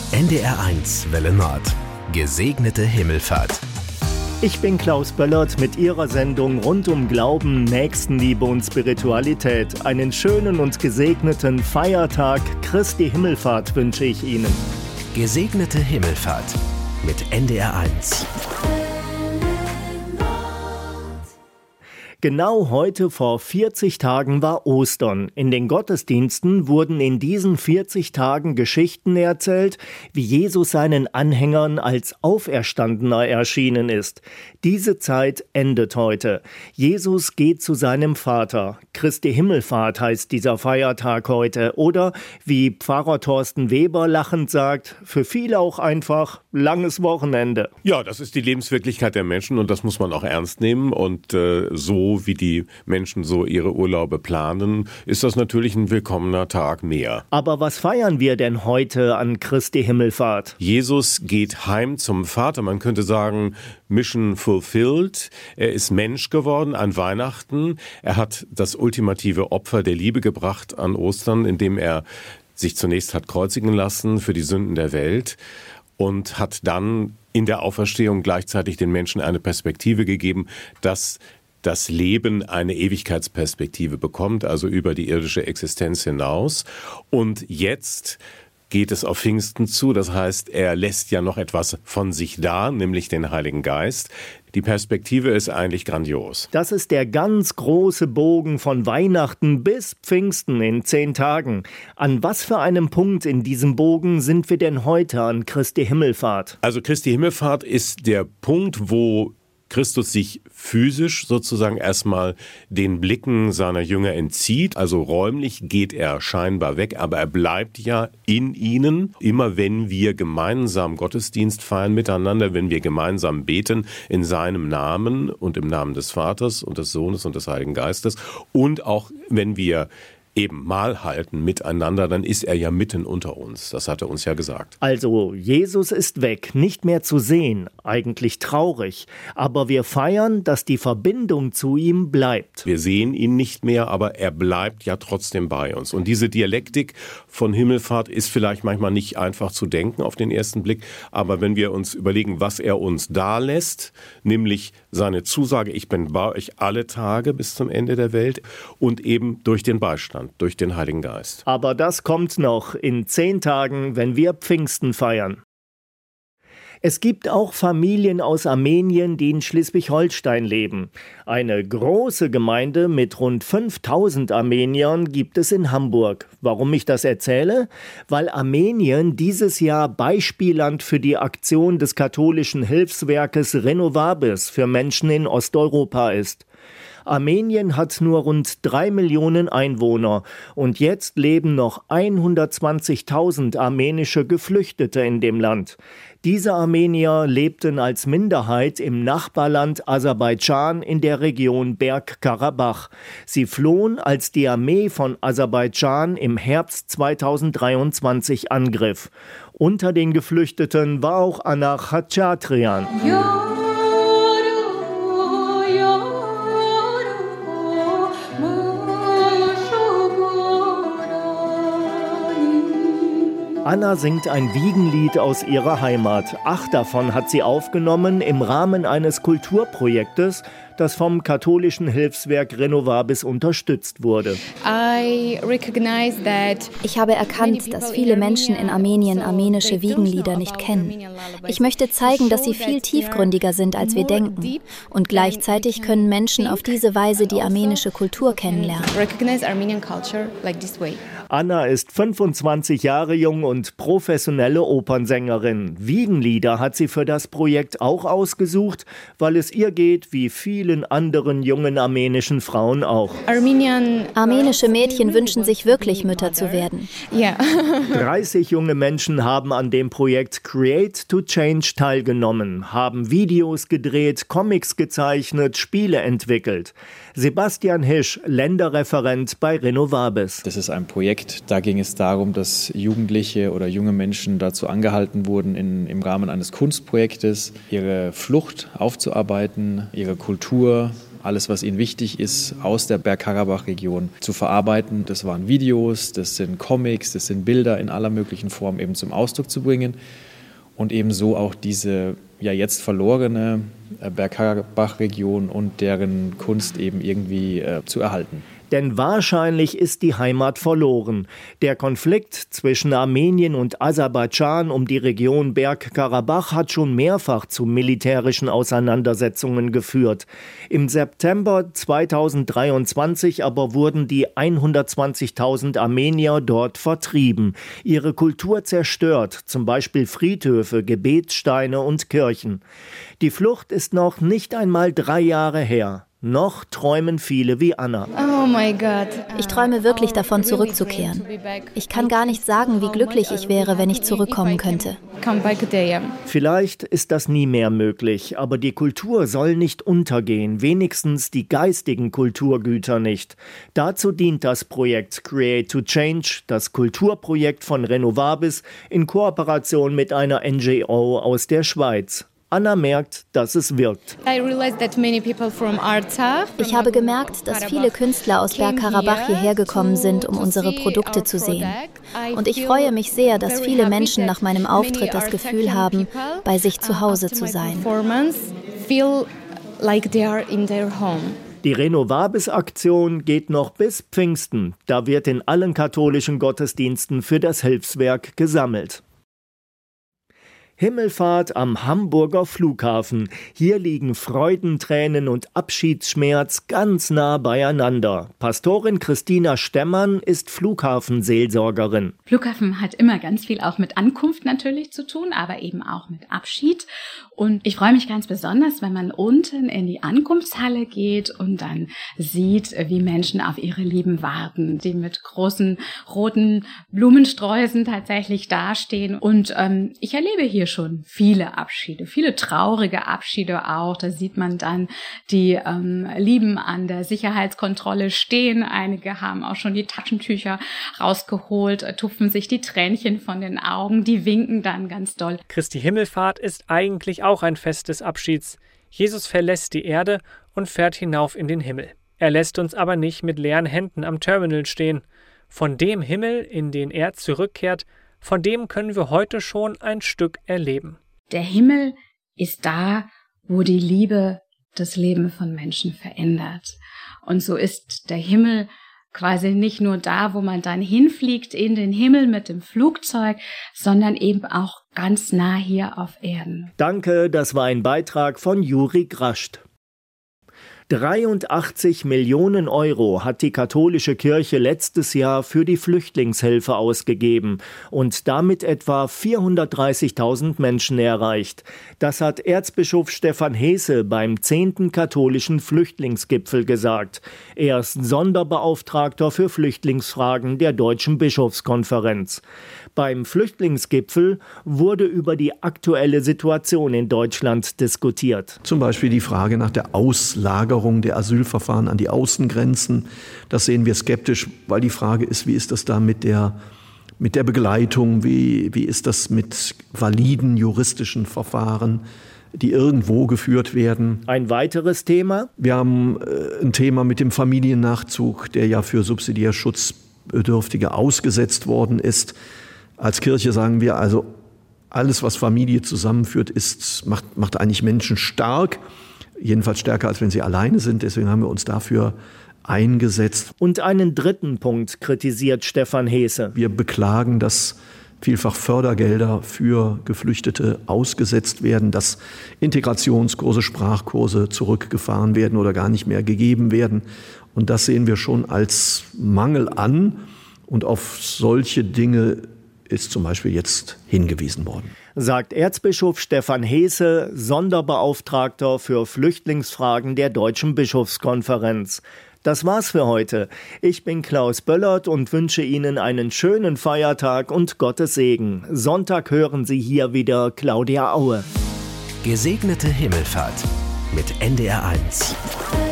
NDR1 Welle Nord. Gesegnete Himmelfahrt. Ich bin Klaus Böllert mit Ihrer Sendung rund um Glauben, Nächstenliebe und Spiritualität. Einen schönen und gesegneten Feiertag Christi Himmelfahrt wünsche ich Ihnen. Gesegnete Himmelfahrt mit NDR1. Genau heute vor 40 Tagen war Ostern. In den Gottesdiensten wurden in diesen 40 Tagen Geschichten erzählt, wie Jesus seinen Anhängern als Auferstandener erschienen ist. Diese Zeit endet heute. Jesus geht zu seinem Vater. Christi Himmelfahrt heißt dieser Feiertag heute. Oder, wie Pfarrer Thorsten Weber lachend sagt, für viele auch einfach langes Wochenende. Ja, das ist die Lebenswirklichkeit der Menschen und das muss man auch ernst nehmen. Und so wie die Menschen so ihre Urlaube planen, ist das natürlich ein willkommener Tag mehr. Aber was feiern wir denn heute an Christi Himmelfahrt? Jesus geht heim zum Vater. Man könnte sagen, Mission fulfilled. Er ist Mensch geworden an Weihnachten. Er hat das ultimative Opfer der Liebe gebracht an Ostern, indem er sich zunächst hat kreuzigen lassen für die Sünden der Welt und hat dann in der Auferstehung gleichzeitig den Menschen eine Perspektive gegeben, dass das Leben eine Ewigkeitsperspektive bekommt, also über die irdische Existenz hinaus. Und jetzt geht es auf Pfingsten zu, das heißt, er lässt ja noch etwas von sich da, nämlich den Heiligen Geist. Die Perspektive ist eigentlich grandios. Das ist der ganz große Bogen von Weihnachten bis Pfingsten in 10 Tagen. An was für einem Punkt in diesem Bogen sind wir denn heute an Christi Himmelfahrt? Also Christi Himmelfahrt ist der Punkt, wo Christus sich physisch sozusagen erstmal den Blicken seiner Jünger entzieht. Also räumlich geht er scheinbar weg, aber er bleibt ja in ihnen. Immer wenn wir gemeinsam Gottesdienst feiern miteinander, wenn wir gemeinsam beten in seinem Namen und im Namen des Vaters und des Sohnes und des Heiligen Geistes und auch wenn wir eben Mahl halten miteinander, dann ist er ja mitten unter uns. Das hat er uns ja gesagt. Also, Jesus ist weg, nicht mehr zu sehen. Eigentlich traurig. Aber wir feiern, dass die Verbindung zu ihm bleibt. Wir sehen ihn nicht mehr, aber er bleibt ja trotzdem bei uns. Und diese Dialektik von Himmelfahrt ist vielleicht manchmal nicht einfach zu denken auf den ersten Blick. Aber wenn wir uns überlegen, was er uns da lässt, nämlich seine Zusage, ich bin bei euch alle Tage bis zum Ende der Welt und eben durch den Beistand, durch den Heiligen Geist. Aber das kommt noch in 10 Tagen, wenn wir Pfingsten feiern. Es gibt auch Familien aus Armenien, die in Schleswig-Holstein leben. Eine große Gemeinde mit rund 5000 Armeniern gibt es in Hamburg. Warum ich das erzähle? Weil Armenien dieses Jahr Beispielland für die Aktion des katholischen Hilfswerkes Renovabis für Menschen in Osteuropa ist. Armenien hat nur rund 3 Millionen Einwohner und jetzt leben noch 120.000 armenische Geflüchtete in dem Land. Diese Armenier lebten als Minderheit im Nachbarland Aserbaidschan in der Region Bergkarabach. Sie flohen, als die Armee von Aserbaidschan im Herbst 2023 angriff. Unter den Geflüchteten war auch Anna Khachatrian. Anna singt ein Wiegenlied aus ihrer Heimat. 8 davon hat sie aufgenommen im Rahmen eines Kulturprojektes, das vom katholischen Hilfswerk Renovabis unterstützt wurde. Ich habe erkannt, dass viele Menschen in Armenien armenische Wiegenlieder nicht kennen. Ich möchte zeigen, dass sie viel tiefgründiger sind, als wir denken. Und gleichzeitig können Menschen auf diese Weise die armenische Kultur kennenlernen. Anna ist 25 Jahre jung und professionelle Opernsängerin. Wiegenlieder hat sie für das Projekt auch ausgesucht, weil es ihr geht wie vielen anderen jungen armenischen Frauen auch. Armenische Mädchen wünschen sich wirklich Mütter zu werden. 30 junge Menschen haben an dem Projekt Create to Change teilgenommen, haben Videos gedreht, Comics gezeichnet, Spiele entwickelt. Sebastian Hisch, Länderreferent bei Renovabis. Das ist ein Projekt, da ging es darum, dass Jugendliche oder junge Menschen dazu angehalten wurden, im Rahmen eines Kunstprojektes ihre Flucht aufzuarbeiten, ihre Kultur alles, was ihnen wichtig ist, aus der Bergkarabach-Region zu verarbeiten. Das waren Videos, das sind Comics, das sind Bilder in aller möglichen Form eben zum Ausdruck zu bringen und ebenso auch diese ja jetzt verlorene Bergkarabach-Region und deren Kunst eben irgendwie zu erhalten. Denn wahrscheinlich ist die Heimat verloren. Der Konflikt zwischen Armenien und Aserbaidschan um die Region Bergkarabach hat schon mehrfach zu militärischen Auseinandersetzungen geführt. Im September 2023 aber wurden die 120.000 Armenier dort vertrieben, ihre Kultur zerstört, zum Beispiel Friedhöfe, Gebetssteine und Kirchen. Die Flucht ist noch nicht einmal 3 Jahre her. Noch träumen viele wie Anna. Oh mein Gott. Ich träume wirklich davon, zurückzukehren. Ich kann gar nicht sagen, wie glücklich ich wäre, wenn ich zurückkommen könnte. Vielleicht ist das nie mehr möglich, aber die Kultur soll nicht untergehen, wenigstens die geistigen Kulturgüter nicht. Dazu dient das Projekt Create to Change, das Kulturprojekt von Renovabis in Kooperation mit einer NGO aus der Schweiz. Anna merkt, dass es wirkt. Ich habe gemerkt, dass viele Künstler aus Bergkarabach hierher gekommen sind, um unsere Produkte zu sehen. Und ich freue mich sehr, dass viele Menschen nach meinem Auftritt das Gefühl haben, bei sich zu Hause zu sein. Die Renovabis-Aktion geht noch bis Pfingsten. Da wird in allen katholischen Gottesdiensten für das Hilfswerk gesammelt. Himmelfahrt am Hamburger Flughafen. Hier liegen Freudentränen und Abschiedsschmerz ganz nah beieinander. Pastorin Christina Stemmann ist Flughafenseelsorgerin. Flughafen hat immer ganz viel auch mit Ankunft natürlich zu tun, aber eben auch mit Abschied. Und ich freue mich ganz besonders, wenn man unten in die Ankunftshalle geht und dann sieht, wie Menschen auf ihre Lieben warten, die mit großen roten Blumensträußen tatsächlich dastehen. Und ich erlebe hier schon viele Abschiede, viele traurige Abschiede auch. Da sieht man dann die Lieben an der Sicherheitskontrolle stehen. Einige haben auch schon die Taschentücher rausgeholt, tupfen sich die Tränchen von den Augen, die winken dann ganz doll. Christi Himmelfahrt ist eigentlich auch ein Fest des Abschieds. Jesus verlässt die Erde und fährt hinauf in den Himmel. Er lässt uns aber nicht mit leeren Händen am Terminal stehen. Von dem Himmel, in den er zurückkehrt, von dem können wir heute schon ein Stück erleben. Der Himmel ist da, wo die Liebe das Leben von Menschen verändert. Und so ist der Himmel quasi nicht nur da, wo man dann hinfliegt in den Himmel mit dem Flugzeug, sondern eben auch ganz nah hier auf Erden. Danke, das war ein Beitrag von Juri Grascht. 83 Millionen Euro hat die katholische Kirche letztes Jahr für die Flüchtlingshilfe ausgegeben und damit etwa 430.000 Menschen erreicht. Das hat Erzbischof Stefan Heese beim 10. katholischen Flüchtlingsgipfel gesagt. Er ist Sonderbeauftragter für Flüchtlingsfragen der Deutschen Bischofskonferenz. Beim Flüchtlingsgipfel wurde über die aktuelle Situation in Deutschland diskutiert. Zum Beispiel die Frage nach der Auslagerung der Asylverfahren an die Außengrenzen. Das sehen wir skeptisch, weil die Frage ist, wie ist das da mit der Begleitung, wie ist das mit validen juristischen Verfahren, die irgendwo geführt werden. Ein weiteres Thema? Wir haben ein Thema mit dem Familiennachzug, der ja für subsidiär Schutzbedürftige ausgesetzt worden ist. Als Kirche sagen wir also, alles, was Familie zusammenführt, macht eigentlich Menschen stark. Jedenfalls stärker, als wenn sie alleine sind. Deswegen haben wir uns dafür eingesetzt. Und einen dritten Punkt kritisiert Stefan Heese. Wir beklagen, dass vielfach Fördergelder für Geflüchtete ausgesetzt werden, dass Integrationskurse, Sprachkurse zurückgefahren werden oder gar nicht mehr gegeben werden. Und das sehen wir schon als Mangel an. Und auf solche Dinge ist zum Beispiel jetzt hingewiesen worden. Sagt Erzbischof Stefan Heese, Sonderbeauftragter für Flüchtlingsfragen der Deutschen Bischofskonferenz. Das war's für heute. Ich bin Klaus Böllert und wünsche Ihnen einen schönen Feiertag und Gottes Segen. Sonntag hören Sie hier wieder Claudia Aue. Gesegnete Himmelfahrt mit NDR 1.